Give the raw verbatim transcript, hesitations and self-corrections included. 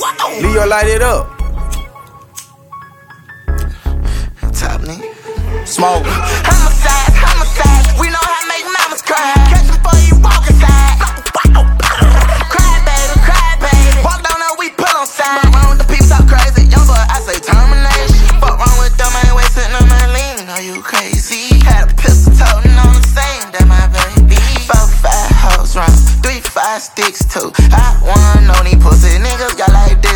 Leo, light it up. Top nigga. Smoke. Homicide, homicide. We know how to make mamas cry. Catch them before you walk inside. Cry, baby, cry, baby. Walk down there, we pull on side. Fuck wrong with the people talk crazy. Young boy, I say termination. Fuck wrong with them, I ain't wasting on my lean. Are you crazy? Had a pistol toting on the same, that my baby. Four, five hoes run, three, five sticks too. I wanna know these pussy niggas got like this.